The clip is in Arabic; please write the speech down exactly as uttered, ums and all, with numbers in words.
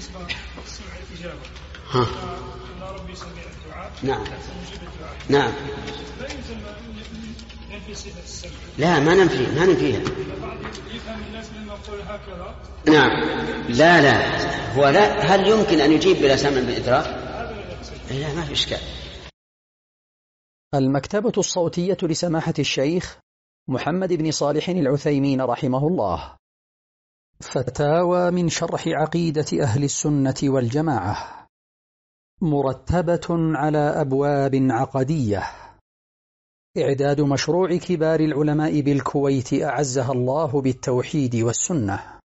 بالنسبة للسمع الإجابة ها أن ربي سميع الدعاء نعم مجيب الدعاء نعم لا يلزم ننفي صفة السمع. لا ما ننفي ما ننفيها. بعض يفهم الناس لما نقول هكذا. نعم لا لا هو لا هل يمكن أن يجيب بلا سمع بالإدراك؟ لا ما في إشكال. المكتبة الصوتية لسماحة الشيخ محمد بن صالح العثيمين رحمه الله. فتاوى من شرح عقيدة أهل السنة والجماعة، مرتبة على أبواب عقدية. إعداد مشروع كبار العلماء بالكويت أعزها الله بالتوحيد والسنة.